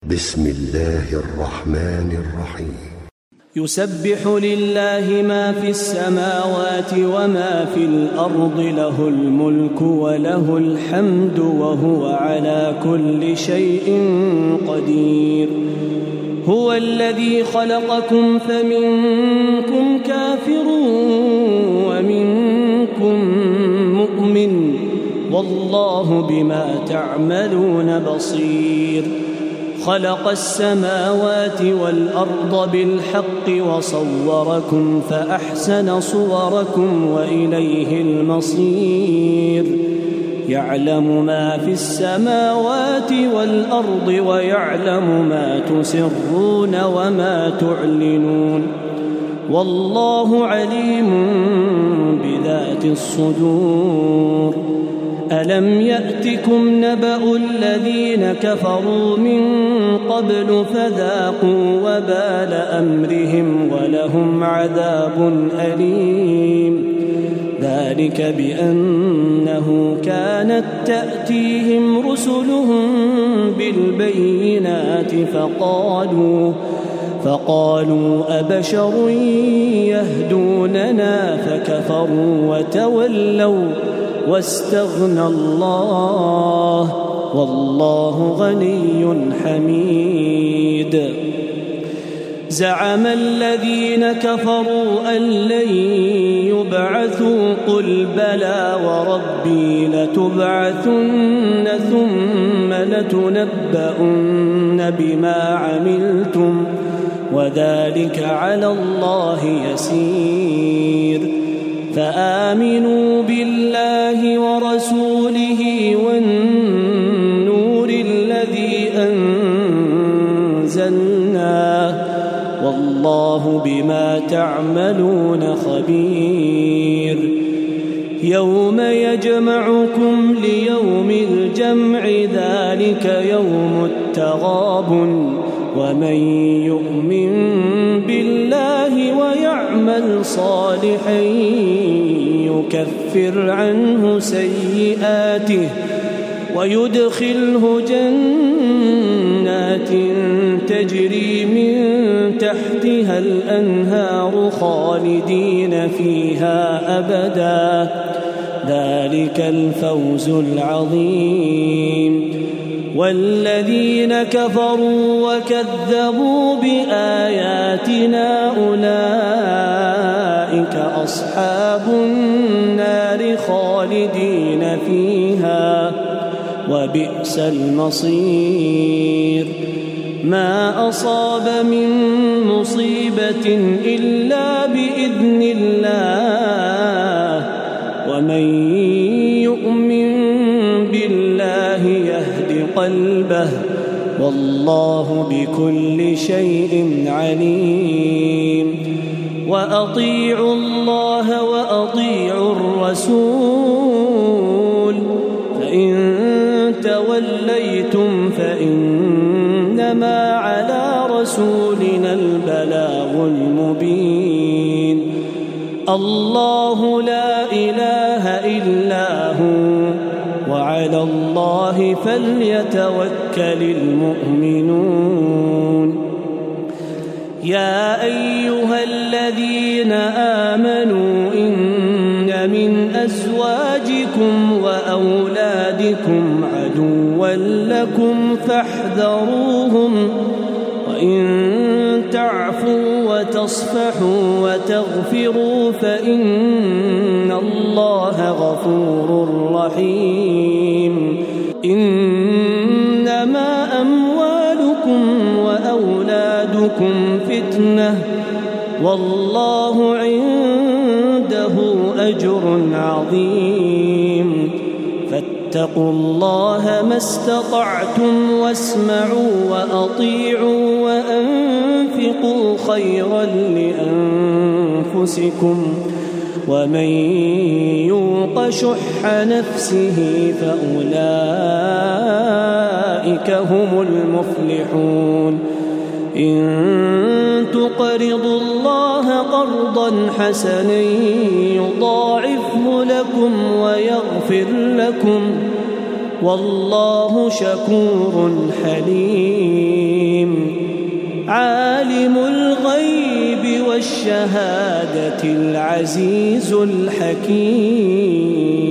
بسم الله الرحمن الرحيم. يسبح لله ما في السماوات وما في الأرض، له الملك وله الحمد وهو على كل شيء قدير. هو الذي خلقكم فمنكم كافر ومنكم مؤمن، والله بما تعملون بصير. خلق السماوات والأرض بالحق وصوركم فأحسن صوركم وإليه المصير. يعلم ما في السماوات والأرض ويعلم ما تسرون وما تعلنون، والله عليم بذات الصدور. ألم يأتكم نبأ الذين كفروا من قبل فذاقوا وبال أمرهم ولهم عذاب أليم. ذلك بأنه كانت تأتيهم رسلهم بالبينات فقالوا أبشر يهدوننا فكفروا وتولوا واستغنى الله، والله غني حميد. زعم الذين كفروا أن لن يبعثوا، قل بلى وربي لتبعثن ثم لتنبؤن بما عملتم وذلك على الله يسير. فآمنوا بالله ورسوله والنور الذي أنزلنا، والله بما تعملون خبير. يوم يجمعكم ليوم الجمع، ذلك يوم التغابن. ومن يؤمن بالله ويعمل صالحا يكفر عنه سيئاته ويدخله جنات تجري من تحتها الأنهار خالدين فيها أبدا، ذلك الفوز العظيم. والذين كفروا وكذبوا بآياتنا أولئك أصحاب النار خالدين فيها وبئس المصير. ما أصاب من مصيبة إلا بإذن الله، ومن يؤمن بالله يهد قلبه، والله بكل شيء عليم. وأطيعوا الله وأطيعوا الرسول، فإن توليتم فإنما على رسولنا البلاغ المبين. الله لا إله إلا هو، وعلى الله فليتوكل المؤمنون. يا أيها الذين آمنوا إن من أزواجكم وأولادكم عدوا لكم فاحذروهم، وإن تعفوا وتصفحوا وتغفروا فإن الله غفور رحيم. إنما أموالكم وأولادكم فتنة، والله عنده أجر عظيم. فاتقوا الله ما استطعتم واسمعوا وأطيعوا وأنفقوا خيرا لأنفسكم، ومن يوق شح نفسه فأولئك هم المفلحون. إن تقرضوا الله قرضا حسنا يضاعفه لكم ويغفر لكم، والله شكور حليم. عالم الغيب والشهادة العزيز الحكيم.